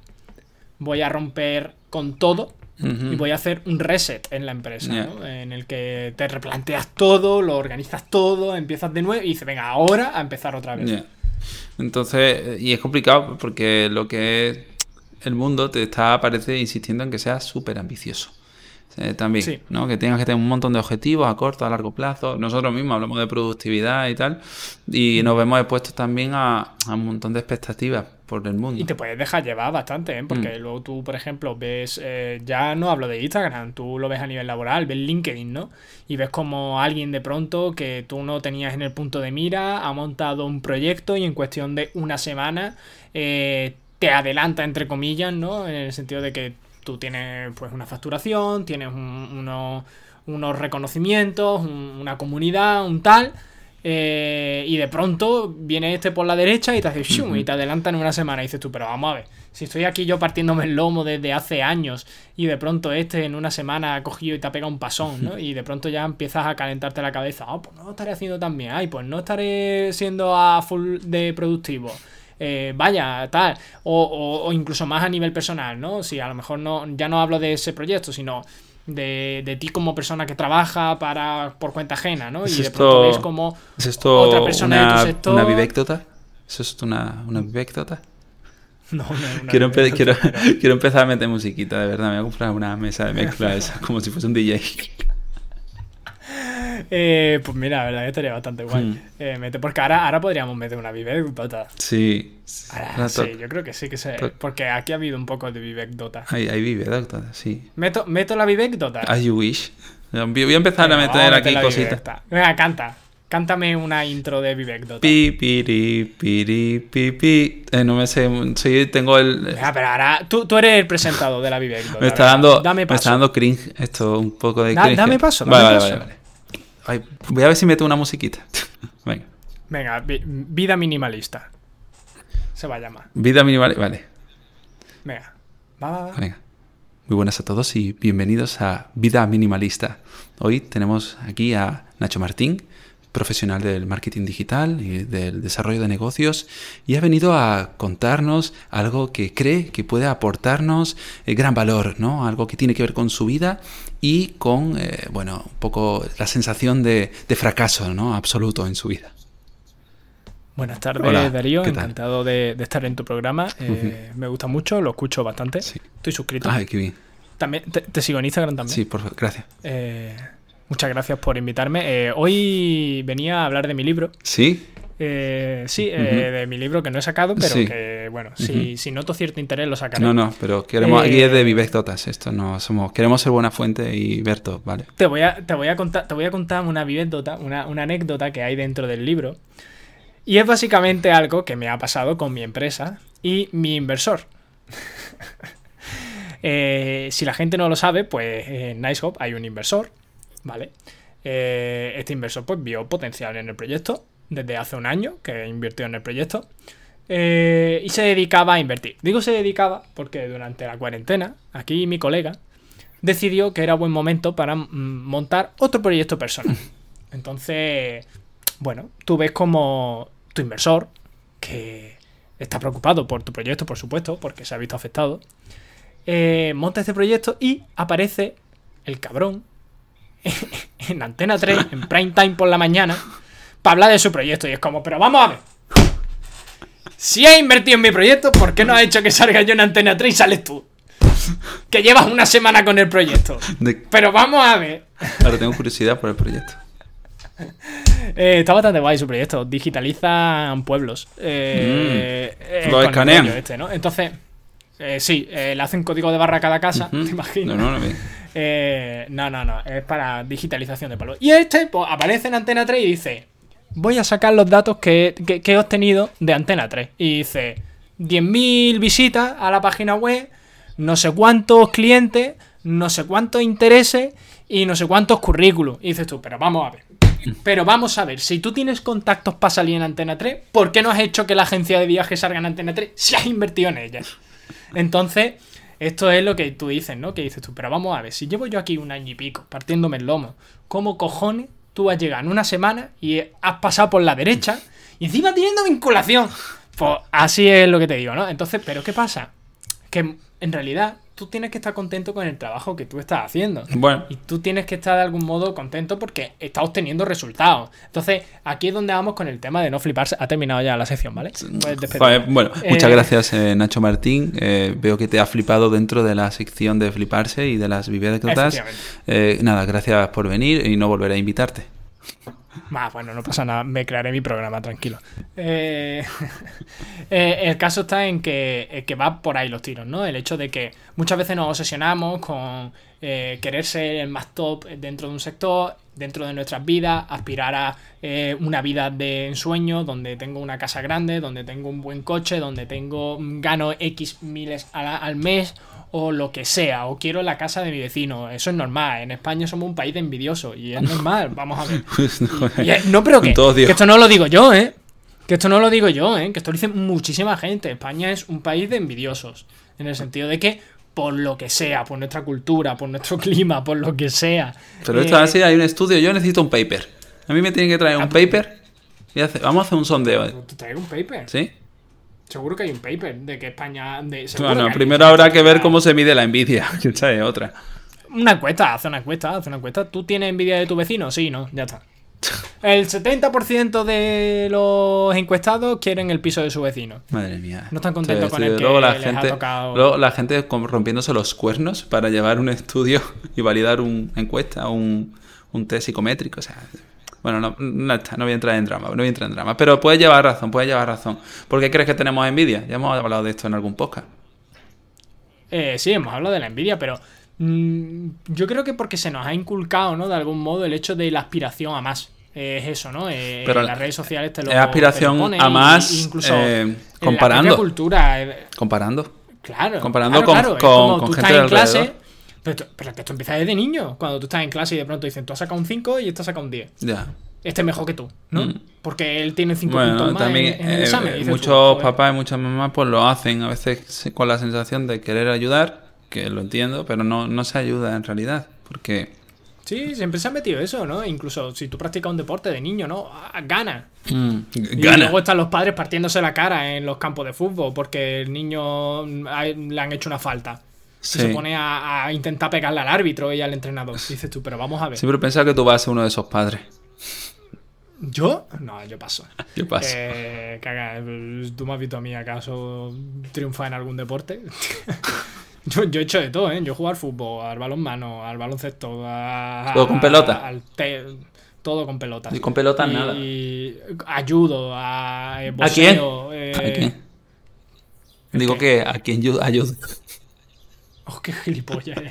Speaker 2: voy a romper con todo
Speaker 1: Uh-huh.
Speaker 2: y voy a hacer un reset en la empresa,
Speaker 1: Yeah.
Speaker 2: ¿no? En el que te replanteas todo, lo organizas todo, empiezas de nuevo y dices, venga, ahora a empezar otra vez.
Speaker 1: Yeah. Entonces, y es complicado porque lo que es el mundo te está, parece, insistiendo en que seas súper ambicioso. Eh, también,
Speaker 2: Sí.
Speaker 1: ¿no? Que tengas que tener un montón de objetivos a corto, a largo plazo. Nosotros mismos hablamos de productividad y tal, y nos vemos expuestos también a, a un montón de expectativas por el mundo.
Speaker 2: Y te puedes dejar llevar bastante, ¿eh? Porque
Speaker 1: Mm.
Speaker 2: luego tú, por ejemplo, ves, eh, ya no hablo de Instagram, tú lo ves a nivel laboral, ves LinkedIn, ¿no? Y ves como alguien de pronto que tú no tenías en el punto de mira, ha montado un proyecto y en cuestión de una semana eh, te adelanta, entre comillas, ¿no? En el sentido de que tú tienes pues una facturación, tienes un- unos, unos reconocimientos, un- una comunidad, un tal... Eh, y de pronto viene este por la derecha y te hace shum, y te adelantan en una semana y dices tú, pero vamos a ver, si estoy aquí yo partiéndome el lomo desde hace años y de pronto este en una semana ha cogido y te ha pegado un pasón, ¿no? Y de pronto ya empiezas a calentarte la cabeza, ah, pues no lo estaré haciendo tan bien, ay, pues no estaré siendo a full de productivo. Eh, vaya, tal, o, o, o incluso más a nivel personal, ¿no? Si a lo mejor no, ya no hablo de ese proyecto, sino de, de ti como persona que trabaja para por cuenta ajena, ¿no?
Speaker 1: ¿Es
Speaker 2: Y de
Speaker 1: esto-
Speaker 2: pronto ves como
Speaker 1: ¿Es esto
Speaker 2: otra persona de tu
Speaker 1: una,
Speaker 2: sector...
Speaker 1: una vivéctota? ¿Eso es una, una vivéctota?
Speaker 2: No, no, una
Speaker 1: quiero, empe-
Speaker 2: Vivec
Speaker 1: quiero,
Speaker 2: Dota, pero-
Speaker 1: quiero empezar a meter musiquita, de verdad. Me voy a comprar una mesa de mezcla esa, como si fuese un D J.
Speaker 2: Eh, pues mira, la verdad que estaría bastante guay.
Speaker 1: Mm.
Speaker 2: Eh, mete, porque ahora, ahora podríamos meter una Vivec Dota.
Speaker 1: Sí.
Speaker 2: Ahora,
Speaker 1: La
Speaker 2: sí,
Speaker 1: to-
Speaker 2: yo creo que sí que se.
Speaker 1: to-
Speaker 2: Porque aquí ha habido un poco de Vivec Dota.
Speaker 1: Ahí, ahí vive, doctor, sí.
Speaker 2: Meto, meto la Vivec Dota.
Speaker 1: As you wish. Voy a empezar a
Speaker 2: Venga,
Speaker 1: meter
Speaker 2: vamos a
Speaker 1: aquí
Speaker 2: la
Speaker 1: cositas.
Speaker 2: Vivec Dota. Venga, canta. Cántame una intro de Vivec Dota.
Speaker 1: Pi, piri, piri, pi, pi. Eh, no me sé. Sí, tengo el.
Speaker 2: Venga, pero ahora tú, tú eres el presentador de la Vivec Dota.
Speaker 1: Me está
Speaker 2: venga,
Speaker 1: dando.
Speaker 2: Dame
Speaker 1: Me
Speaker 2: paso.
Speaker 1: está dando cringe. Esto, un poco de
Speaker 2: Da-
Speaker 1: cringe.
Speaker 2: dame paso,
Speaker 1: Vale,
Speaker 2: dame
Speaker 1: vale,
Speaker 2: paso.
Speaker 1: vale, vale. Ay, voy a ver si meto una musiquita. Venga.
Speaker 2: Venga, vi- vida minimalista. Se va a llamar.
Speaker 1: Vida minimal. Vale.
Speaker 2: Venga. Va, va, va.
Speaker 1: Venga. Muy buenas a todos y bienvenidos a Vida Minimalista. Hoy tenemos aquí a Nacho Martín, profesional del marketing digital y del desarrollo de negocios, y ha venido a contarnos algo que cree que puede aportarnos eh, gran valor, ¿no? Algo que tiene que ver con su vida y con, eh, bueno, un poco la sensación de, de fracaso, ¿no? Absoluto en su vida.
Speaker 2: Buenas tardes,
Speaker 1: Hola,
Speaker 2: Darío.
Speaker 1: ¿qué tal?
Speaker 2: Encantado de, de estar en tu programa. Eh, Me gusta mucho, lo escucho bastante.
Speaker 1: Sí.
Speaker 2: Estoy suscrito.
Speaker 1: Ay, qué bien.
Speaker 2: También te, te sigo en Instagram también.
Speaker 1: Sí, por favor, gracias.
Speaker 2: Eh, muchas gracias por invitarme. Eh, hoy venía a hablar de mi libro.
Speaker 1: ¿Sí?
Speaker 2: Eh, sí, eh,
Speaker 1: Ujú.
Speaker 2: de mi libro que no he sacado, pero
Speaker 1: Sí.
Speaker 2: que, bueno, si,
Speaker 1: Ujú.
Speaker 2: si noto cierto interés lo sacaré.
Speaker 1: No, no, pero queremos, aquí
Speaker 2: Eh,
Speaker 1: es de Vivec Dotas, esto no somos, queremos ser buena fuente y ver todo, ¿vale?
Speaker 2: Te voy a, te voy a contar, te voy a contar una vivécdota, una, una anécdota que hay dentro del libro. Y es básicamente algo que me ha pasado con mi empresa y mi inversor. Eh, si la gente no lo sabe, pues en NiceHop hay un inversor, ¿vale? Eh, este inversor pues vio potencial en el proyecto desde hace un año que invirtió en el proyecto eh, y se dedicaba a invertir. Digo se dedicaba porque durante la cuarentena, aquí mi colega decidió que era buen momento para mm, montar otro proyecto personal. Entonces, bueno, tú ves como tu inversor, que está preocupado por tu proyecto, por supuesto, porque se ha visto afectado, eh, monta este proyecto y aparece el cabrón en Antena tres, en prime time por la mañana, para hablar de su proyecto. Y es como, pero vamos a ver. Si has invertido en mi proyecto, ¿por qué no has hecho que salga yo en Antena tres y sales tú? Que llevas una semana con el proyecto.
Speaker 1: De-
Speaker 2: Pero vamos a ver.
Speaker 1: Ahora tengo curiosidad por el proyecto.
Speaker 2: Eh, está bastante guay su proyecto. Digitalizan pueblos. Eh, eh,
Speaker 1: Lo
Speaker 2: con el
Speaker 1: escanean.
Speaker 2: rollo este, ¿no? Entonces, eh, sí, eh, le hacen código de barra a cada casa,
Speaker 1: Ujú.
Speaker 2: ¿te imaginas?
Speaker 1: No, no, no, bien.
Speaker 2: Eh, no, no, no. Es para digitalización de pueblos. Y este pues, aparece en Antena tres y dice: voy a sacar los datos que, que- que he obtenido de Antena tres. Y dice: diez mil visitas a la página web, no sé cuántos clientes, no sé cuántos intereses y no sé cuántos currículos. Y dices tú, pero vamos a ver. Pero vamos a ver, si tú tienes contactos para salir en Antena tres, ¿por qué no has hecho que la agencia de viajes salga en Antena tres si has invertido en ella? Entonces, esto es lo que tú dices, ¿no? Que dices tú, pero vamos a ver, si llevo yo aquí un año y pico partiéndome el lomo, ¿cómo cojones tú vas a llegar en una semana y has pasado por la derecha y encima teniendo vinculación? Pues así es lo que te digo, ¿no? Entonces, ¿pero qué pasa? Que en realidad tú tienes que estar contento con el trabajo que tú estás haciendo.
Speaker 1: Bueno,
Speaker 2: Y tú tienes que estar de algún modo contento porque estás obteniendo resultados. Entonces, aquí es donde vamos con el tema de no fliparse. Ha terminado ya la sección, ¿vale? Puedes despedirte.
Speaker 1: joder, bueno,
Speaker 2: Eh,
Speaker 1: muchas gracias eh, Nacho Martín. Eh, veo que te ha flipado dentro de la sección de fliparse y de las vivécdotas.
Speaker 2: Efectivamente.
Speaker 1: Eh, nada, gracias por venir y no volveré a invitarte.
Speaker 2: Ah, bueno, no pasa nada, me crearé mi programa, tranquilo. Eh, eh, el caso está en que, eh, que va por ahí los tiros, ¿no? El hecho de que muchas veces nos obsesionamos con eh, querer ser el más top dentro de un sector, dentro de nuestras vidas, aspirar a eh, una vida de ensueño, donde tengo una casa grande, donde tengo un buen coche, donde tengo gano X miles al, al mes, o lo que sea, o quiero la casa de mi vecino. Eso es normal. En España somos un país de envidiosos y es normal, vamos a ver. Y- y es- no, pero que,
Speaker 1: Con todos,
Speaker 2: que
Speaker 1: Dios.
Speaker 2: esto no lo digo yo, ¿eh? Que esto no lo digo yo, ¿eh? Que esto lo dice muchísima gente. España es un país de envidiosos. En el sentido de que, por lo que sea, por nuestra cultura, por nuestro clima, por lo que sea.
Speaker 1: Pero
Speaker 2: eh,
Speaker 1: esto así, hay un estudio, yo necesito un paper. A mí me tienen que traer un paper y hace- vamos a hacer un sondeo.
Speaker 2: ¿Te traigo un paper?
Speaker 1: ¿Sí?
Speaker 2: Seguro que hay un paper de que España... De, seguro
Speaker 1: Bueno,
Speaker 2: que hay.
Speaker 1: primero habrá que ver cómo se mide la envidia. Que esa es otra.
Speaker 2: Una encuesta, haz una encuesta, haz una encuesta. ¿Tú tienes envidia de tu vecino? Sí, no, ya está. El setenta por ciento de los encuestados quieren el piso de su vecino.
Speaker 1: Madre mía.
Speaker 2: No están contentos
Speaker 1: Sí,
Speaker 2: con
Speaker 1: sí,
Speaker 2: el que
Speaker 1: luego la
Speaker 2: les
Speaker 1: gente,
Speaker 2: ha tocado.
Speaker 1: Luego la gente como rompiéndose los cuernos para llevar un estudio y validar una encuesta, un, un test psicométrico. O sea, bueno, no, no, está, no voy a entrar en drama, no voy a entrar en drama. Pero puedes llevar razón, puedes llevar razón. ¿Por qué crees que tenemos envidia? Ya hemos hablado de esto en algún podcast.
Speaker 2: Eh, sí, hemos hablado de la envidia, pero mmm, yo creo que porque se nos ha inculcado, ¿no? De algún modo el hecho de la aspiración a más. Eh, es eso, ¿no? Eh,
Speaker 1: pero
Speaker 2: las redes sociales te lo
Speaker 1: es aspiración
Speaker 2: te lo ponen
Speaker 1: a más,
Speaker 2: y, incluso
Speaker 1: eh, comparando.
Speaker 2: En la cultura. Eh,
Speaker 1: comparando.
Speaker 2: Claro.
Speaker 1: Comparando
Speaker 2: claro,
Speaker 1: con,
Speaker 2: claro.
Speaker 1: con,
Speaker 2: con
Speaker 1: con
Speaker 2: tú
Speaker 1: gente
Speaker 2: estás en clase.
Speaker 1: alrededor.
Speaker 2: Pero, tú, pero que esto empieza desde niño. Cuando tú estás en clase y de pronto dicen, tú has sacado un cinco y este ha sacado un diez.
Speaker 1: Ya.
Speaker 2: Este es mejor que tú, ¿no?
Speaker 1: Mm.
Speaker 2: Porque él tiene cinco
Speaker 1: Bueno,
Speaker 2: puntos más
Speaker 1: también
Speaker 2: en, en el
Speaker 1: eh,
Speaker 2: examen. Y dices
Speaker 1: muchos
Speaker 2: tú, joder.
Speaker 1: papás y muchas mamás pues lo hacen a veces con la sensación de querer ayudar, que lo entiendo, pero no, no se ayuda en realidad, porque...
Speaker 2: Sí, siempre se ha metido eso, ¿no? Incluso si tú practicas un deporte de niño, ¿no? Ah, gana.
Speaker 1: Mm,
Speaker 2: Y
Speaker 1: gana.
Speaker 2: luego están los padres partiéndose la cara en los campos de fútbol porque el niño ha- le han hecho una falta.
Speaker 1: Sí.
Speaker 2: Y se pone a, a intentar pegarle al árbitro y al entrenador. Y dices tú, pero vamos a ver.
Speaker 1: Siempre he pensado que tú vas a ser uno de esos padres.
Speaker 2: ¿Yo? No, yo paso.
Speaker 1: Yo paso.
Speaker 2: Eh, caga, ¿tú me has visto a mí acaso triunfar en algún deporte? yo, yo he hecho de todo, ¿eh? Yo he jugado al fútbol, al balonmano, al baloncesto, a,
Speaker 1: ¿Todo con pelota?
Speaker 2: al te- todo con pelotas.
Speaker 1: Y con pelotas
Speaker 2: Y-
Speaker 1: nada.
Speaker 2: Y ayudo, a eh,
Speaker 1: ¿A quién?
Speaker 2: boxeo, eh,
Speaker 1: ¿A quién?
Speaker 2: ¿el
Speaker 1: Digo
Speaker 2: qué?
Speaker 1: que a quien yo ayudo.
Speaker 2: Oh, qué gilipollas eres.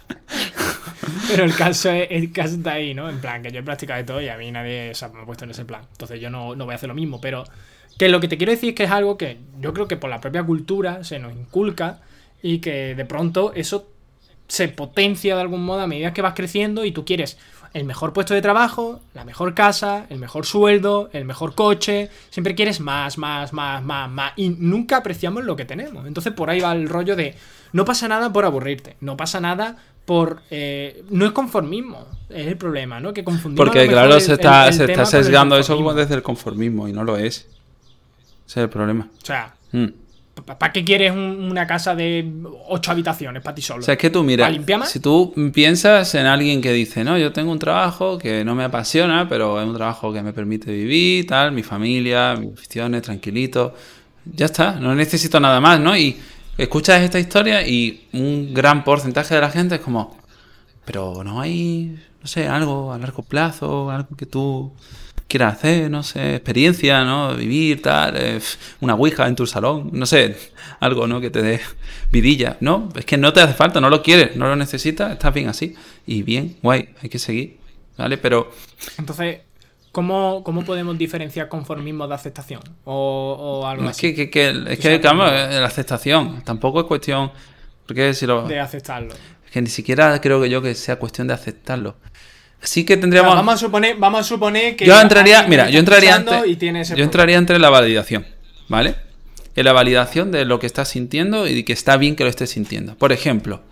Speaker 2: Pero el caso, es, el caso está ahí, ¿no? En plan, que yo he practicado de todo y a mí nadie, o sea, me ha puesto en ese plan. Entonces yo no, no voy a hacer lo mismo. Pero que lo que te quiero decir es que es algo que yo creo que por la propia cultura se nos inculca y que de pronto eso se potencia de algún modo a medida que vas creciendo y tú quieres el mejor puesto de trabajo, la mejor casa, el mejor sueldo, el mejor coche. Siempre quieres más, más, más, más, más. Y nunca apreciamos lo que tenemos. Entonces por ahí va el rollo de no pasa nada por aburrirte, no pasa nada por... Eh, no es conformismo, es el problema, ¿no? Que confundimos
Speaker 1: Porque
Speaker 2: a lo mejor
Speaker 1: claro,
Speaker 2: el-
Speaker 1: se está,
Speaker 2: el- el
Speaker 1: se
Speaker 2: tema
Speaker 1: está
Speaker 2: con el
Speaker 1: sesgando eso
Speaker 2: conformismo.
Speaker 1: desde el conformismo y no lo es. Ese es el problema.
Speaker 2: O sea,
Speaker 1: Mm.
Speaker 2: ¿para qué quieres un- una casa de ocho habitaciones para ti solo?
Speaker 1: O sea, es que tú, mira,
Speaker 2: ¿Para limpiar más?
Speaker 1: si tú piensas en alguien que dice, no, yo tengo un trabajo que no me apasiona, pero es un trabajo que me permite vivir, tal, mi familia, mis aficiones, tranquilito, ya está, no necesito nada más, ¿no? Y escuchas esta historia y un gran porcentaje de la gente es como, pero no hay, no sé, algo a largo plazo, algo que tú quieras hacer, no sé, experiencia, ¿no? Vivir, tal, eh, una ouija en tu salón, no sé, algo, ¿no? Que te dé vidilla, ¿no? Es que no te hace falta, no lo quieres, no lo necesitas, estás bien así. Y bien, guay, hay que seguir, ¿vale? Pero
Speaker 2: Entonces, ¿cómo, cómo podemos diferenciar conformismo de aceptación? O, o algo
Speaker 1: no, es
Speaker 2: así.
Speaker 1: que, que, que- es
Speaker 2: O
Speaker 1: que,
Speaker 2: sea,
Speaker 1: claro,
Speaker 2: como-
Speaker 1: la aceptación tampoco es cuestión, porque si lo...
Speaker 2: De aceptarlo.
Speaker 1: Es que ni siquiera creo que yo que sea cuestión de aceptarlo. Sí que
Speaker 2: O sea,
Speaker 1: tendríamos...
Speaker 2: vamos a suponer, vamos a suponer que
Speaker 1: Yo entraría,
Speaker 2: alguien
Speaker 1: mira,
Speaker 2: está
Speaker 1: yo entraría
Speaker 2: escuchando
Speaker 1: entre,
Speaker 2: y tiene ese
Speaker 1: yo
Speaker 2: problema.
Speaker 1: entraría entre la validación, ¿vale? En la validación de lo que estás sintiendo y de que está bien que lo estés sintiendo. Por ejemplo,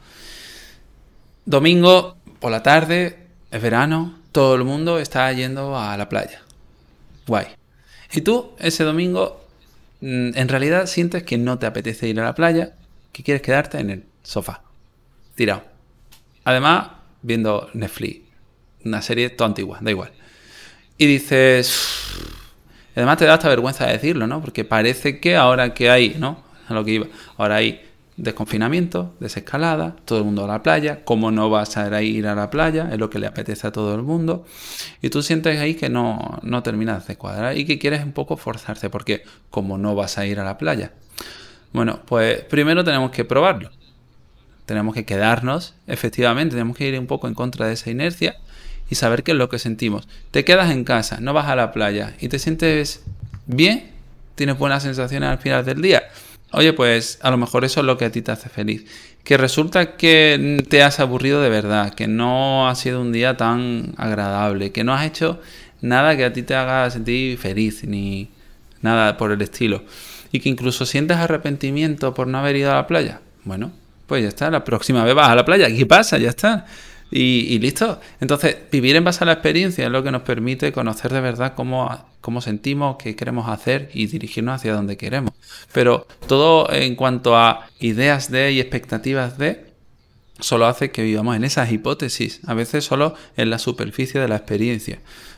Speaker 1: domingo por la tarde, es verano, todo el mundo está yendo a la playa. Guay. Y tú, ese domingo, mm, en realidad sientes que no te apetece ir a la playa, que quieres quedarte en el sofá, tirado. Además, viendo Netflix, una serie toda antigua, da igual. Y dices... Además te da hasta vergüenza de decirlo, ¿no? Porque parece que ahora que hay, ¿no? A lo que iba. Ahora hay desconfinamiento, desescalada, todo el mundo a la playa. ¿Cómo no vas a ir a la playa? Es lo que le apetece a todo el mundo. Y tú sientes ahí que no, no terminas de cuadrar y que quieres un poco forzarte porque ¿cómo no vas a ir a la playa? Bueno, pues primero tenemos que probarlo. Tenemos que quedarnos, efectivamente, tenemos que ir un poco en contra de esa inercia y saber qué es lo que sentimos. Te quedas en casa, no vas a la playa y te sientes bien, tienes buenas sensaciones al final del día. Oye, pues a lo mejor eso es lo que a ti te hace feliz. Que resulta que te has aburrido de verdad, que no ha sido un día tan agradable, que no has hecho nada que a ti te haga sentir feliz, ni nada por el estilo. Y que incluso sientes arrepentimiento por no haber ido a la playa. Bueno, pues ya está, la próxima vez vas a la playa, ¿qué pasa? Ya está. Y, y listo. Entonces, vivir en base a la experiencia es lo que nos permite conocer de verdad cómo, cómo sentimos, qué queremos hacer y dirigirnos hacia donde queremos. Pero todo en cuanto a ideas de y expectativas de, solo hace que vivamos en esas hipótesis, a veces solo en la superficie de la experiencia.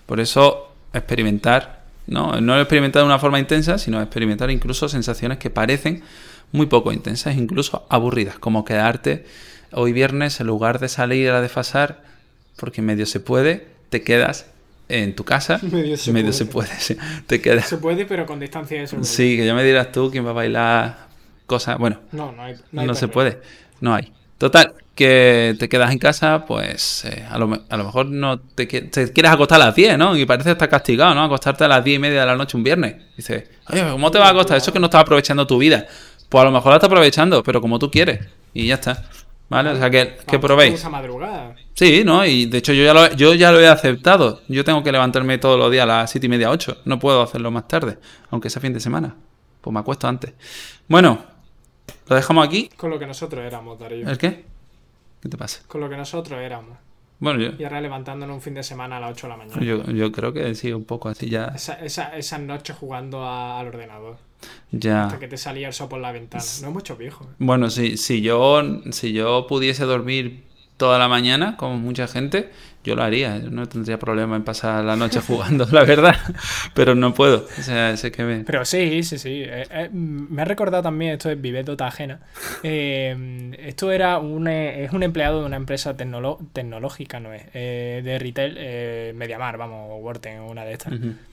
Speaker 1: Por eso, experimentar, ¿no? No experimentar de una forma intensa, sino experimentar incluso sensaciones que parecen muy poco intensas, incluso aburridas, como quedarte hoy viernes, en lugar de salir a desfasar, porque medio se puede, te quedas en tu casa.
Speaker 2: Medio se
Speaker 1: medio
Speaker 2: puede.
Speaker 1: se puede, sí. Te quedas.
Speaker 2: Se puede, pero con distancia de seguridad.
Speaker 1: Sí, que ya me dirás tú quién va a bailar cosas. Bueno,
Speaker 2: No, no hay.
Speaker 1: no,
Speaker 2: hay
Speaker 1: se
Speaker 2: perreo.
Speaker 1: puede. No hay. Total, que te quedas en casa, pues eh, a, lo, me- a lo mejor no te, qui- te quieres acostar a las diez, ¿no? Y parece estar castigado, ¿no? Acostarte a las diez y media de la noche un viernes. Dices, oye, ¿cómo te vas a acostar? Eso es que no estás aprovechando tu vida. Pues a lo mejor la estás aprovechando, pero como tú quieres. Y ya está. ¿Vale? O sea, que, que
Speaker 2: Vamos,
Speaker 1: probéis.
Speaker 2: esa madrugada.
Speaker 1: Sí, ¿no? Y de hecho yo ya, lo, yo ya lo he aceptado. Yo tengo que levantarme todos los días a las siete y media, ocho. No puedo hacerlo más tarde, aunque sea fin de semana. Pues me acuesto antes. Bueno, lo dejamos aquí.
Speaker 2: Con lo que nosotros éramos, Darío.
Speaker 1: ¿El qué? ¿Qué te pasa?
Speaker 2: Con lo que nosotros éramos.
Speaker 1: Bueno, yo,
Speaker 2: Y ahora levantándonos un fin de semana a las ocho de la mañana.
Speaker 1: yo, yo creo que sí, un poco así ya.
Speaker 2: Esa, esa, esas noches jugando a- al ordenador.
Speaker 1: ya.
Speaker 2: Hasta que te salía el sol por la ventana. No es mucho viejo. ¿eh?
Speaker 1: Bueno, si, si, yo, si yo pudiese dormir toda la mañana, como mucha gente, yo lo haría. Yo no tendría problema en pasar la noche jugando, la verdad. Pero no puedo. O sea, sé que me...
Speaker 2: Pero sí, sí, sí. Eh, eh, me ha recordado también, esto es vivedota ajena. Eh, esto era un, eh, es un empleado de una empresa tecnolo- tecnológica, no es, eh, de retail, eh, Mediamar, vamos, Worten, una de estas.
Speaker 1: Ujú.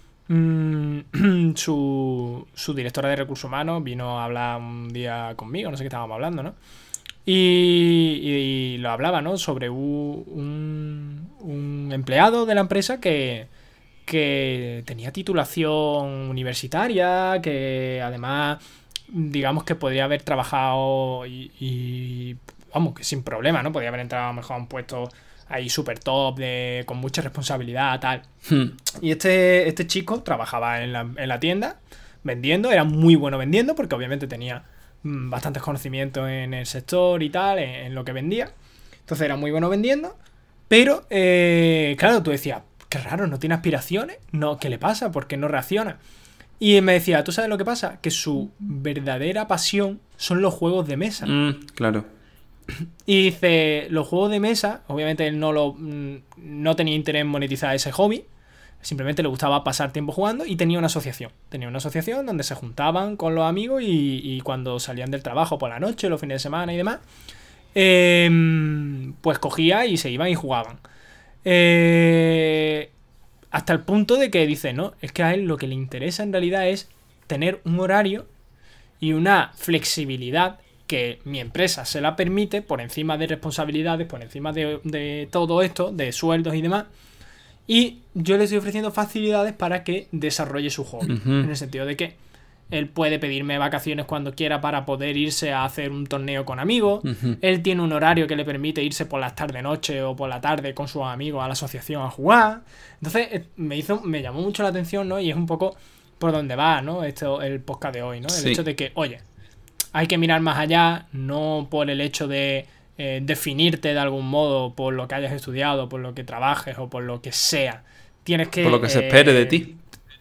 Speaker 2: Mm, su, su directora de recursos humanos vino a hablar un día conmigo, no sé qué estábamos hablando, ¿no? Y, y lo hablaba, ¿no? Sobre un, un, un empleado de la empresa que, que tenía titulación universitaria, que además, digamos que podría haber trabajado y, y, vamos, que sin problema, ¿no? Podría haber entrado a lo mejor a un puesto ahí súper top, de, con mucha responsabilidad, tal.
Speaker 1: Hmm.
Speaker 2: Y este, este chico trabajaba en la, en la tienda vendiendo, era muy bueno vendiendo porque obviamente tenía mm, bastantes conocimientos en el sector y tal, en, en lo que vendía. Entonces era muy bueno vendiendo, pero eh, claro, tú decías, qué raro, no tiene aspiraciones, no, ¿qué le pasa? ¿Por qué no reacciona? Y me decía, ¿tú sabes lo que pasa? Que su verdadera pasión son los juegos de mesa.
Speaker 1: Mm, claro.
Speaker 2: Y dice, los juegos de mesa, obviamente él no, lo, no tenía interés en monetizar ese hobby, simplemente le gustaba pasar tiempo jugando y tenía una asociación. Tenía una asociación donde se juntaban con los amigos y, y cuando salían del trabajo por la noche, los fines de semana y demás, eh, pues cogía y se iban y jugaban. Eh, hasta el punto de que dice, no, es que a él lo que le interesa en realidad es tener un horario y una flexibilidad que mi empresa se la permite por encima de responsabilidades, por encima de, de todo esto, de sueldos y demás. Y yo le estoy ofreciendo facilidades para que desarrolle su hobby.
Speaker 1: Ujú.
Speaker 2: En el sentido de que él puede pedirme vacaciones cuando quiera para poder irse a hacer un torneo con amigos.
Speaker 1: Ujú.
Speaker 2: Él tiene un horario que le permite irse por las tarde-noche o por la tarde con sus amigos a la asociación a jugar. Entonces eh, me hizo, me llamó mucho la atención, ¿no? Y es un poco por donde va, ¿no? Esto, el podcast de hoy, ¿no? El
Speaker 1: Sí.
Speaker 2: hecho de que, oye, hay que mirar más allá, no por el hecho de eh, definirte de algún modo por lo que hayas estudiado, por lo que trabajes o por lo que sea. Tienes que...
Speaker 1: Por lo que se
Speaker 2: eh,
Speaker 1: espere de ti.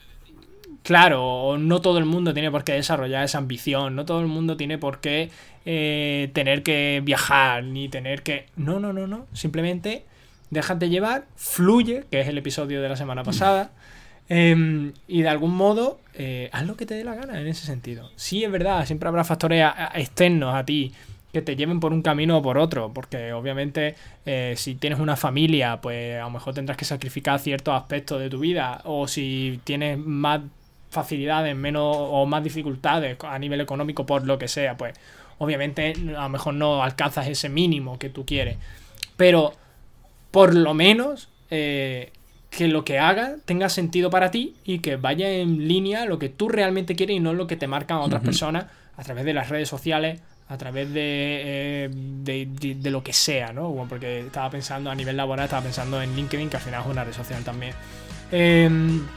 Speaker 2: Claro, o no todo el mundo tiene por qué desarrollar esa ambición, no todo el mundo tiene por qué eh, tener que viajar, ni tener que... No, no, no, no. Simplemente déjate llevar, fluye, que es el episodio de la semana pasada, eh, y de algún modo eh, haz lo que te dé la gana en ese sentido. Sí, es verdad, siempre habrá factores a- a- externos a ti que te lleven por un camino o por otro, porque obviamente eh, si tienes una familia, pues a lo mejor tendrás que sacrificar ciertos aspectos de tu vida, o si tienes más facilidades, menos o más dificultades a nivel económico por lo que sea, pues obviamente a lo mejor no alcanzas ese mínimo que tú quieres, pero por lo menos eh, que lo que hagas tenga sentido para ti y que vaya en línea a lo que tú realmente quieres y no lo que te marcan otras
Speaker 1: Ujú.
Speaker 2: personas a través de las redes sociales, a través de, eh, de, de, de lo que sea, ¿no? Bueno, porque estaba pensando a nivel laboral, estaba pensando en LinkedIn, que al final es una red social también. Eh,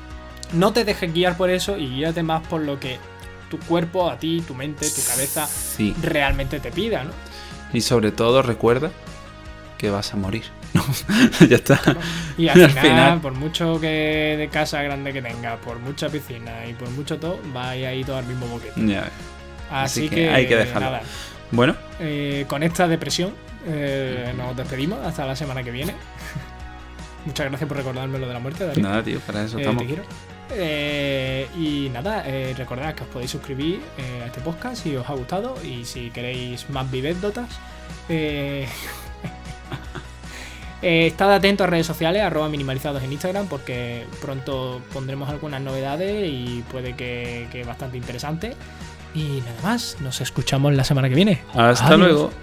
Speaker 2: no te dejes guiar por eso y guíate más por lo que tu cuerpo, a ti, tu mente, tu cabeza
Speaker 1: Sí.
Speaker 2: realmente te pida, ¿no?
Speaker 1: Y sobre todo recuerda que vas a morir. No, ya está.
Speaker 2: Y al
Speaker 1: Al
Speaker 2: final,
Speaker 1: final.
Speaker 2: por mucho que de casa grande que tengas, por mucha piscina y por mucho todo, vais a ir todo al mismo boquete.
Speaker 1: Ya ves.
Speaker 2: Así,
Speaker 1: Así que
Speaker 2: que,
Speaker 1: hay que dejarlo.
Speaker 2: nada,
Speaker 1: Bueno,
Speaker 2: eh, con esta depresión eh, nos despedimos hasta la semana que viene. Muchas gracias por recordarme lo de la muerte, Darío.
Speaker 1: Nada, tío, para eso
Speaker 2: Eh,
Speaker 1: estamos.
Speaker 2: te quiero. Eh, y nada, eh, recordad que os podéis suscribir eh, a este podcast si os ha gustado y si queréis más vivédotas. Eh, eh, estad atentos a redes sociales, arroba minimalizados en Instagram, porque pronto pondremos algunas novedades y puede que, que bastante interesante. Y nada más, nos escuchamos la semana que viene.
Speaker 1: Hasta
Speaker 2: Adiós.
Speaker 1: luego.